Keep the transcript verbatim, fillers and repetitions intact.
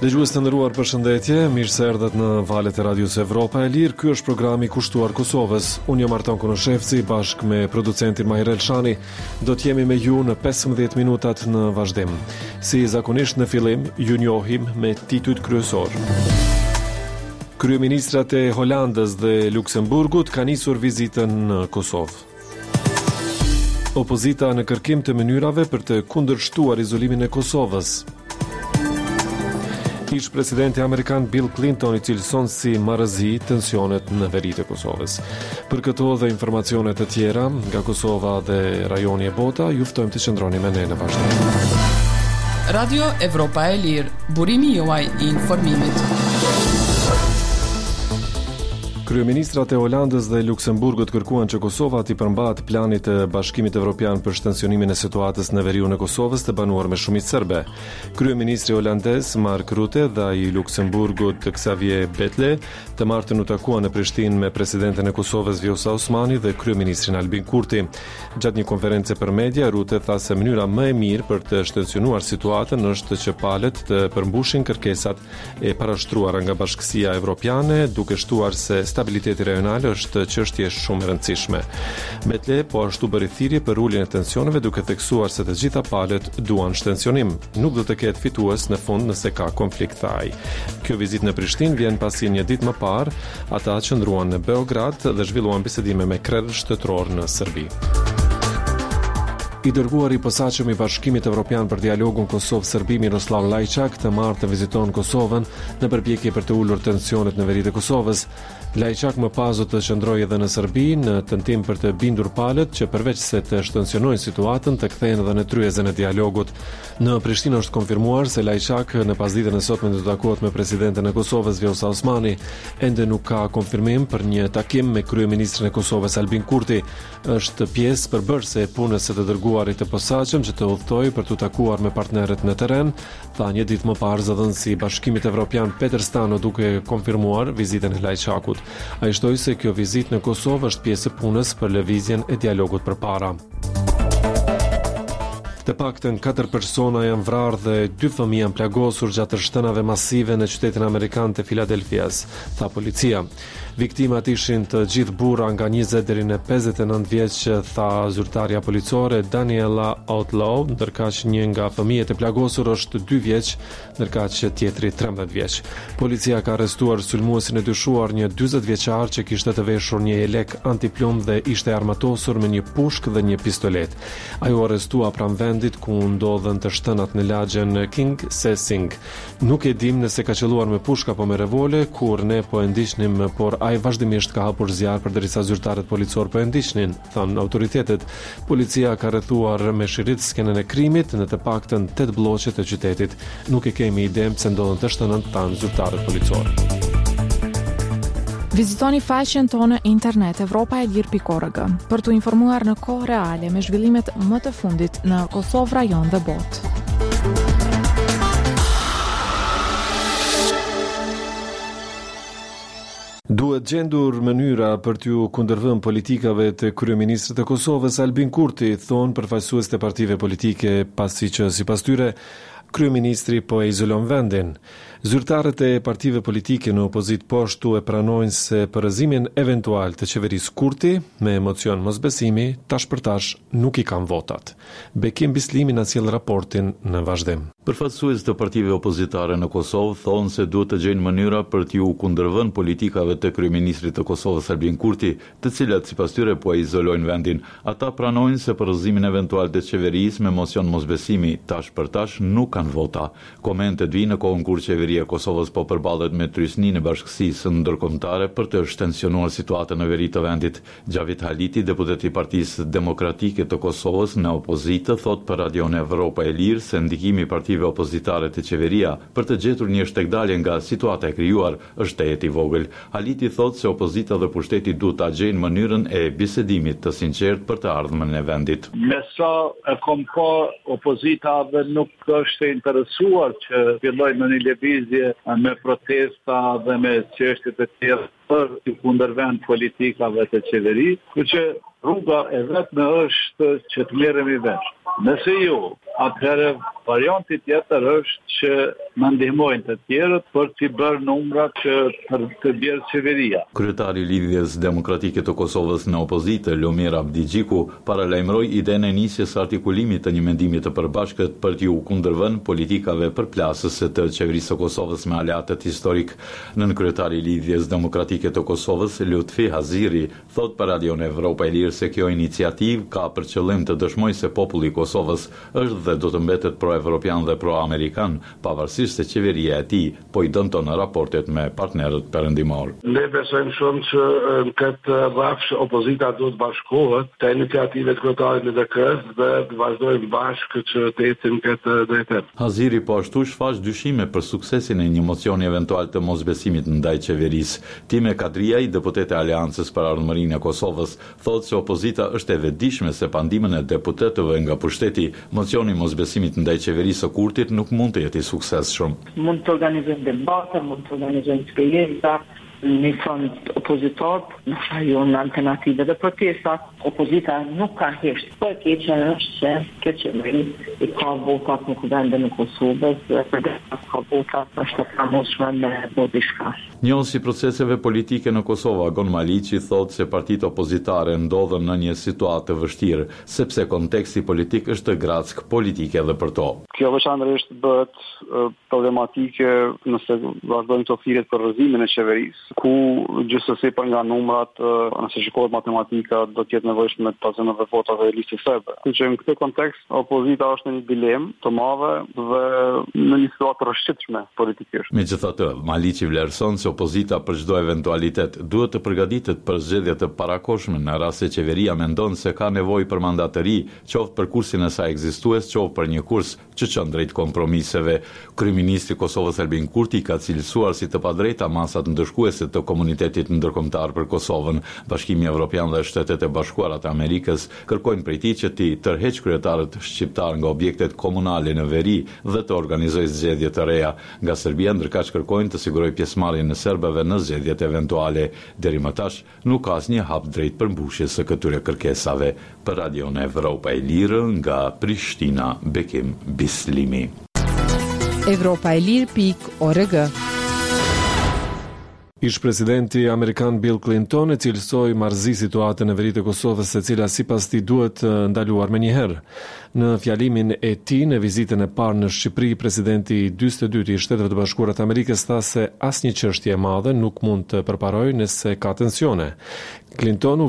Dëgjues të nderuar, përshëndetje, mirë se erdhët në valët e Radios Evropa e Lirë. Ky është programi i kushtuar Kosovës. Unë jam Artan Konoshevci, bashkë me producentin Mahir Elshani. Do të jemi me ju në pesëmbëdhjetë minutat në vazhdim. Si zakonisht në fillim, ju njohim me titujt kryesor. Kryeministrat e Holandës dhe Luksemburgut kanë nisur vizitën në Kosovë. Opozita në kërkim të mënyrave për të kundërshtuar izolimin e Kosovës. Ish presidenti amerikan Bill Clinton i cilëson si marrëzi tensionet në veritë e Kosovës. Për këto dhe informacione të tjera nga Kosova dhe rajoni e bota, ju ftojmë të qëndroni me ne në vazhdim. Radio Evropa e Lirë, burimi juaj i informimit. Kryeministrat e Holandës dhe Luksemburgut kërkuan që Kosova t'i përmbahet planit të Bashkimit Evropian për shtensionimin e situatës në veriun e Kosovës të banuar me shumicë serbe. Kryeministri holandez Mark Rutte dhe ai i Luksemburgut Xavier Bettel të martën u takuan në Prishtinë me presidentin e Kosovës Vjosa Osmani dhe kryeministrin Albin Kurti. Gjatë një konference për media, Rutte tha se mënyra më e mirë për të shtensionuar situatën është që palët të përmbushin kërkesat e parashtruara nga Bashkësia Evropiane, duke shtuar se stabiliteti rajonal është çështje shumë e rëndësishme. Betle po ashtu bëri thirrje për uljen e tensioneve, duke theksuar se të gjitha palët duan shtensionim. Nuk do të ketë fitues në fund nëse ka konflikt, tha ai. Kjo vizitë në Prishtinë vjen pasi një ditë më parë ata qëndruan në Beograd dhe zhvilluan bisedime me krerë shtetëror në Serbi. I dërguar i posaçëm i Bashkimit Evropian për dialogun Kosovë-Serbi Miroslav Lajçak të martë viziton Kosovën në përpjekje për të ulur tensionet në veritë e Kosovës. Lajçak më pas do të qëndrojë edhe në Serbi në tentim për të bindur palët që përveç se të shtensionojnë situatën, të kthehen edhe në tryezën e dialogut. Në Prishtinë është konfirmuar se Lajçak në pasditën e sotme do të takohet me presidentin e Kosovës Vjosa Osmani. Ende nuk ka konfirmim për një takim me kryeministrin e Kosovës Albin Kurti. Është pjesë përbërëse e punës së të dërguarit të posaçëm që të udhtojë për të takuar me partnerët në terren, tha një ditë më parë zëdhënësi i Bashkimit Evropian Peter Stano, duke konfirmuar vizitën e Lajçakut. Ai shtoi se kjo vizitë në Kosovë është pjesë e punës për lëvizjen e dialogut përpara. Të paktën katër persona janë vrarë dhe dy fëmijë janë plagosur gjatë shtënave masive në qytetin amerikan të Filadelfias, tha policia. Viktimat ishin të gjithë burra nga njëzet deri në pesëdhjetë e nëntë vjeç, tha zyrtarja policore Daniela Outlaw, ndërkaq një nga fëmijët e plagosur është dy vjeç, ndërkaq tjetri trembëdhjetë vjeç. Policia ka arrestuar sulmuesin e dyshuar, një dyzet vjeçar që kishte të veshur një jelek antiplumb dhe ishte armatosur me një pushkë dhe një pistolet. Ai u arrestua pranë vendit ku ndodhen të shtënat në lagjen King Sesing. Nuk e dim nëse ka qelluar me pushka apo me revole, kur ne po e ndiqnim, por ai vazhdimisht ka hapur zjarr përderisa zyrtarët policor po e ndiqnin, than autoritetet. Policia ka rrethuar me shirit skenën e krimit në të paktën tetë blloqe të qytetit. Nuk e kemi ide pse ndodhen të shtënat, than zyrtarët policor. Vizitoni faqen tonë internet evropa e lirë pikë org për të informuar në kohë reale me zhvillimet më të fundit në Kosovë, rajon dhe botë. Duhet gjendur mënyra për t'ju kundërvënë politikave të kryeministrit të Kosovës Albin Kurti, thonë përfaqësues të partive politike, pasi që sipas tyre kryeministri po e izolon vendin. Zyrtarët e partive politike në opozit po ashtu e pranojnë se përrëzimin eventual të qeverisë Kurti me emocion mosbesimi tash për tash nuk i kanë votat. Bekim Bislimi na sjell raportin në vazhdim. Përfaqësues të partive opozitare në Kosovë thonë se duhet të gjejnë mënyra për t'ju kundërvënë politikave të kryeministrit të Kosovës Albin Kurti, të cilat sipas tyre po e izolojnë vendin. Ata pranojnë se përrëzimin eventual të qeverisë me emocion mosbesimi tash për tash nuk kanë vota. Komentet vijnë në kohën kur qeveria e Kosovës po përballet me trysninë e bashkësisë ndërkombëtare për të shtensionuar situatën në veri të vendit. Gjavit Haliti, deputet i Partisë Demokratike të Kosovës në opozitë, thot për Radion Evropa e Lirë se ndikimi i partive opozitare të qeveria për të gjetur një shtekdalje nga situata e krijuar është tetë i vogël. Haliti thot se opozita dhe pushteti duhet ta gjejnë mënyrën e bisedimit të sinqertë për të ardhmen e vendit. Me sa e kom pa, opozita dhe nuk është interesuar që fillojnë në një lëvizje me protesta dhe me çështje të tjera për të kundërvend politikave të qeverisë, por që rruga e vetme është që të merremi vesh. Nëse jo, atëherë Varianti tjetër është që na ndihmojnë të tjerët për t'i bërë numra që për të bjerë qeveria. Kryetari i Lidhjes Demokratike të Kosovës në opozitë, Lomir Abdigjiku, paralajmëroi idenë e nisjes së artikulimit të një mendimi të përbashkët për t'u kundërvënë politikave përplasëse të qeverisë së Kosovës me aleatët historik. Nën kryetari i Lidhjes Demokratike të Kosovës, Lutfi Haziri, thot për Radion Evropa e Lirë se kjo iniciativë ka për qëllim të dëshmojë se populli i Kosovës është dhe do të mbetet pro-evropian dhe pro-amerikan, pavarësisht se qeveria e tij po i dëmton raportet me partnerët perëndimor. Ne besojmë shumë që në këtë rrafsh opozita duhet bashkohet te iniciativat kryetarit në D K-s dhe të vazhdojmë bashkë që të ecim këtë drejtim. Haziri po ashtu shfaq dyshime për suksesin e një mocioni eventual të mosbesimit ndaj qeverisë. Time Kadria, i deputet e Aleancës për Ardhmërinë e Kosovës, thotë se opozita është e vetëdijshme se pa ndihmën e deputetëve nga pushteti, mocioni mosbesimit ndaj qeverisë së Kurtit nuk mund të jetë i suksesshëm. Mund të organizojmë debate, mund të organizojmë eksperienca, në front opozitor, në shajon alternative dhe protesta, opozita nuk ka hesht. Po e keqja është që kjo qeveri i ka votat në kuvendin e Kosovës dhe për dhe ka votat është të pranueshme me bo diçka. Njësi proceseve politike në Kosovë, Agon Maliqi, thotë se partitë opozitare ndodhen në një situatë të vështirë, sepse konteksti politik është grack politike edhe për to. Kjo veçanërisht bëhet problematike nëse vazhdojnë të thirrjet për rrëzimin e qeverisë, ku gjithsesi për nga numrat, nëse shikohet matematika, do të jetë nevojshme të pasojë edhe votat e listës serbe. Që në këtë kontekst opozita është në një dilemë të madhe dhe në një situatë të rrëshqitshme politikisht. Megjithatë, Maliqi vlerëson se opozita për çdo eventualitet duhet të përgatitet për zgjedhje të parakohshme në rast se qeveria mendon se ka nevojë për mandatëri, qoftë për kursin e saj ekzistues, qoftë për një kurs që çon drejt kompromiseve. Kryeministri i Kosovës Albin Kurti ka cilësuar si të padrejta masat ndëshkuese të komunitetit ndërkombëtar për Kosovën. Bashkimi Evropian dhe Shtetet e Bashkuara të Amerikës kërkojnë prej tij që ti tërheq kryetarët shqiptar nga objektet komunale në veri dhe të organizojë zgjedhje të reja. Nga Serbia ndërkaq kërkojnë të sigurojë pjesëmarrjen e serbëve në zgjedhjet eventuale. Deri më tash nuk ka asnjë hap drejt përmbushjes së këtyre kërkesave. Për Radion Evropa e Lirë nga Prishtina, Bekim Bislimi. Evropa e Lirë pikë org. Ish presidenti amerikan Bill Clinton e cilësoi marrëzi situatën e veritë të Kosovës, e cila sipas tij duhet ndaluar menjëherë. Në fjalimin e tij në vizitën e parë në Shqipëri, presidenti i dyzet e dytë i Shteteve të Bashkuara të Amerikës tha se asnjë çështje e madhe nuk mund të përparojë nëse ka tensione. Clinton